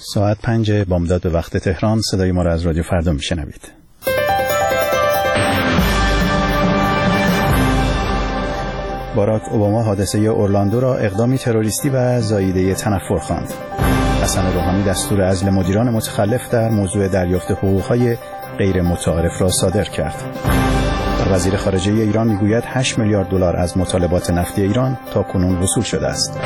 ساعت 5 بامداد به وقت تهران. صدای ما را از رادیو فردا میشنوید. باراک اوباما حادثه اورلاندو را اقدامی تروریستی و زاییده تنفر خواند. حسن روحانی دستور عزل مدیران متخلف در موضوع دریافت حقوق‌های غیر متعارف را صادر کرد. وزیر خارجه ایران میگوید 8 میلیارد دلار از مطالبات نفتی ایران تاکنون وصول شده است.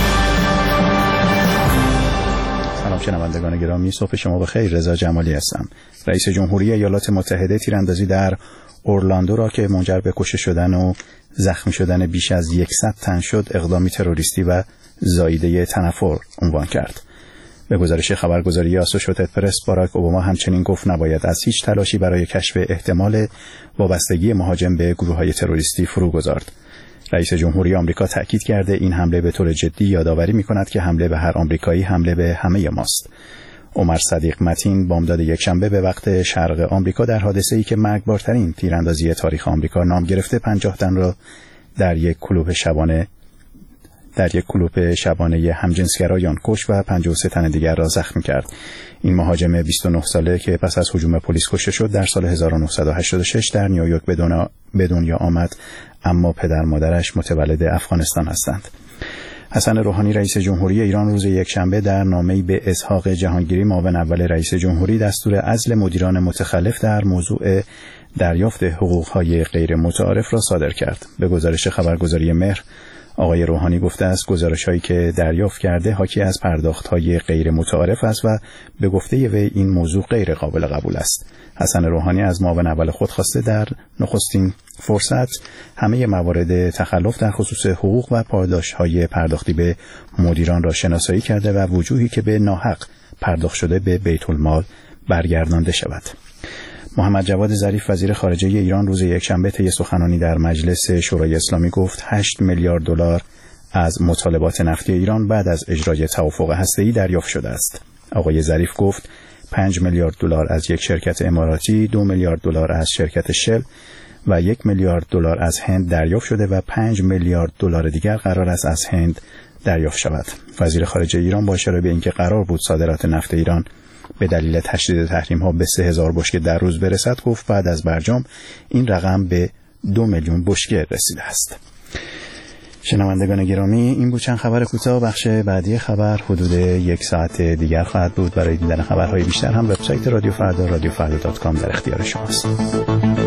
سلام شنوندگان گرامی، صبح شما بخیر. رضا جمالی هستم. رئیس جمهوری ایالات متحده تیراندازی در اورلاندو را که منجر به کشته شدن و زخمی شدن بیش از 100 تن شد اقدامی تروریستی و زاییده تنفر عنوان کرد. به گزارش خبرگزاری آسوشییتد پرس، باراک اوباما همچنین گفت نباید از هیچ تلاشی برای کشف احتمال وابستگی مهاجم به گروه‌های تروریستی فرو گذارد. رئیس جمهوری آمریکا تأکید کرده این حمله به طور جدی یادآوری می‌کند که حمله به هر آمریکایی حمله به همه ماست. عمر صدیق متین بامداد یکشنبه به وقت شرق آمریکا در حادثه‌ای که مرگبارترین تیراندازی تاریخ آمریکا نام گرفته 50 تن را در یک کلوپ شبانه همجنسگرایان کشت و 53 تن دیگر را زخمی کرد. این مهاجم 29 ساله که پس از هجوم پلیس کشته شد در سال 1986 در نیویورک به دنیا آمد، اما پدر مادرش متولد افغانستان هستند. حسن روحانی رئیس جمهوری ایران روز یکشنبه در نامه‌ای به اسحاق جهانگیری معاون اول رئیس جمهوری دستور عزل مدیران متخلف در موضوع دریافت حقوق‌های غیر متعارف را صادر کرد. به گزارش خبرگزاری مهر، آقای روحانی گفته است گزارش‌هایی که دریافت کرده حاکی از پرداخت‌های غیر متعارف است و به گفته وی این موضوع غیر قابل قبول است. حسن روحانی از معاون اول خود خواسته در نخستین فرصت همه موارد تخلف در خصوص حقوق و پاداش‌های پرداختی به مدیران را شناسایی کرده و وجوهی که به ناحق پرداخت شده به بیت المال برگردانده شود. محمد جواد ظریف وزیر خارجه ایران روز یکشنبه طی سخنرانی در مجلس شورای اسلامی گفت 8 میلیارد دلار از مطالبات نفتی ایران بعد از اجرای توافق هسته‌ای دریافت شده است. آقای ظریف گفت 5 میلیارد دلار از یک شرکت اماراتی، 2 میلیارد دلار از شرکت شل و 1 میلیارد دلار از هند دریافت شده و 5 میلیارد دلار دیگر قرار است از هند دریافت شود. وزیر خارجه ایران با اشاره به اینکه قرار بود صادرات نفت ایران به دلیل تشدید تحریم‌ها به 3000 بشکه در روز برسد، گفت بعد از برجام این رقم به 2 میلیون بشکه رسیده است. شنوندگان گرامی، این بود چند خبر کوتاه. بخش بعدی خبر حدود 1 ساعت دیگر خواهد بود. برای دیدن خبرهای بیشتر هم وبسایت رادیو فردا رادیوفردا.com در اختیار شماست.